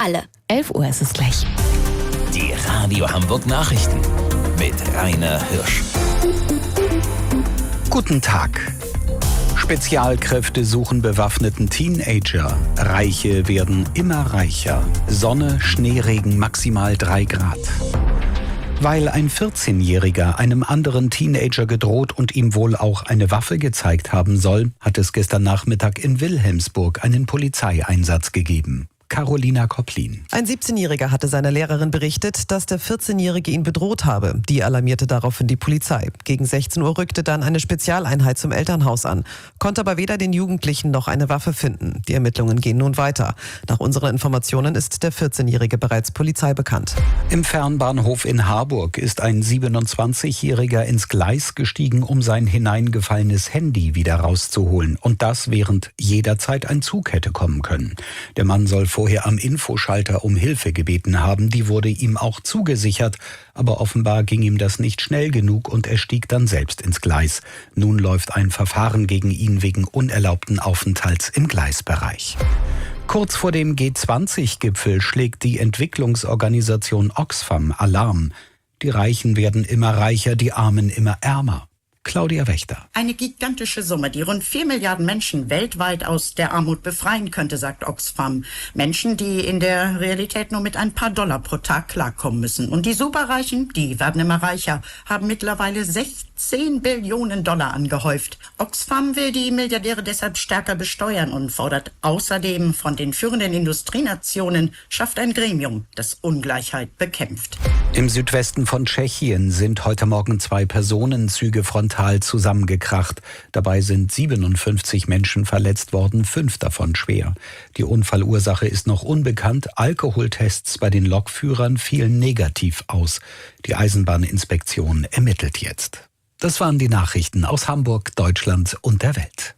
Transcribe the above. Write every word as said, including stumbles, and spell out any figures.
alle. elf Uhr ist es gleich. Die Radio Hamburg Nachrichten mit Rainer Hirsch. Guten Tag. Spezialkräfte suchen bewaffneten Teenager. Reiche werden immer reicher. Sonne, Schneeregen, maximal drei Grad. Weil ein vierzehnjähriger einem anderen Teenager gedroht und ihm wohl auch eine Waffe gezeigt haben soll, hat es gestern Nachmittag in Wilhelmsburg einen Polizeieinsatz gegeben. Carolina Kopplin. Ein siebzehnjähriger hatte seiner Lehrerin berichtet, dass der vierzehnjährige ihn bedroht habe. Die alarmierte daraufhin die Polizei. Gegen sechzehn Uhr rückte dann eine Spezialeinheit zum Elternhaus an, konnte aber weder den Jugendlichen noch eine Waffe finden. Die Ermittlungen gehen nun weiter. Nach unseren Informationen ist der vierzehnjährige bereits Polizei bekannt. Im Fernbahnhof in Harburg ist ein siebenundzwanzigjähriger ins Gleis gestiegen, um sein hineingefallenes Handy wieder rauszuholen. Und das, während jederzeit ein Zug hätte kommen können. Der Mann soll vor vorher am Infoschalter um Hilfe gebeten haben. Die wurde ihm auch zugesichert, aber offenbar ging ihm das nicht schnell genug und er stieg dann selbst ins Gleis. Nun läuft ein Verfahren gegen ihn wegen unerlaubten Aufenthalts im Gleisbereich. Kurz vor dem G zwanzig Gipfel schlägt die Entwicklungsorganisation Oxfam Alarm. Die Reichen werden immer reicher, die Armen immer ärmer. Claudia Wächter. Eine gigantische Summe, die rund vier Milliarden Menschen weltweit aus der Armut befreien könnte, sagt Oxfam. Menschen, die in der Realität nur mit ein paar Dollar pro Tag klarkommen müssen. Und die Superreichen, die werden immer reicher, haben mittlerweile sechzehn Billionen Dollar angehäuft. Oxfam will die Milliardäre deshalb stärker besteuern und fordert außerdem von den führenden Industrienationen, schafft ein Gremium, das Ungleichheit bekämpft. Im Südwesten von Tschechien sind heute Morgen zwei Personenzüge frontal zusammengekracht. Dabei sind siebenundfünfzig Menschen verletzt worden, fünf davon schwer. Die Unfallursache ist noch unbekannt. Alkoholtests bei den Lokführern fielen negativ aus. Die Eisenbahninspektion ermittelt jetzt. Das waren die Nachrichten aus Hamburg, Deutschland und der Welt.